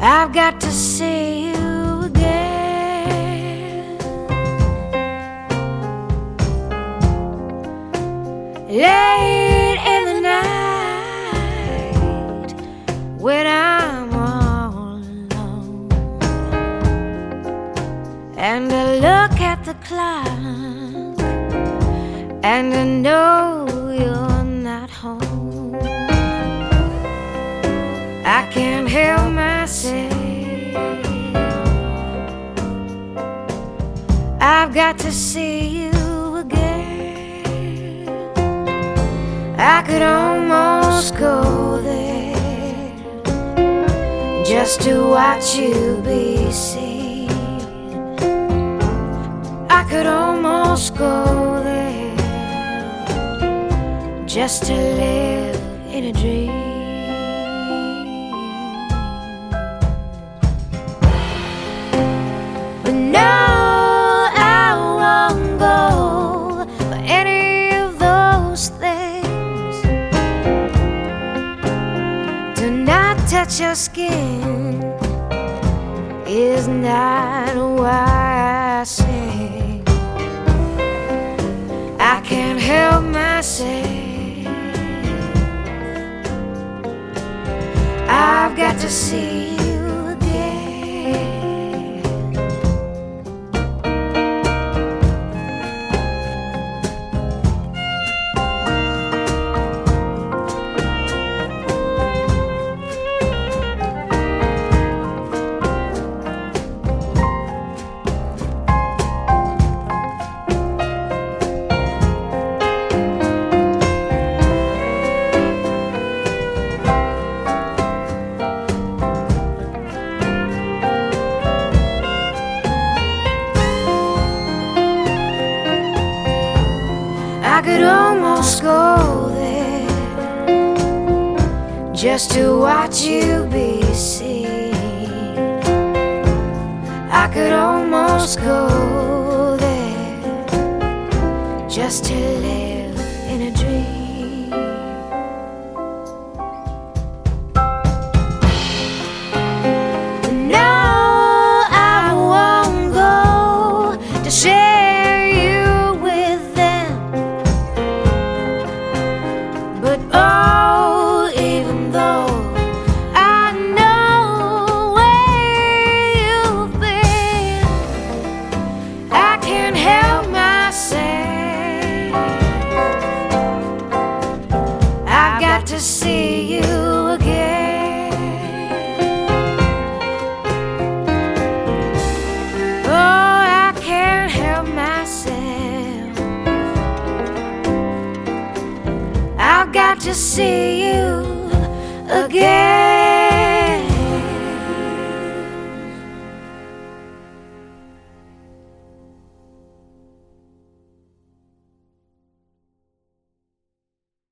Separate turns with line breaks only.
I've got to see you again. Late in the night, when I'm all alone, and I look at the clock, and I know you're not home. I can't help myself. I've got to see you again. I could almost go there just to watch you be seen. I could almost go there just to live in a dream. But no, I won't go for any of those things. To not touch your skin is not why I sing. I can't help myself. I've got to see you again. I could almost go there just to watch you be seen. I could almost go there just to live in a dream. No, I won't go to share you with them. But oh, even though I know where you've been, I can't help myself. I've got to see you again. Oh, I can't help myself. I've got to see you again.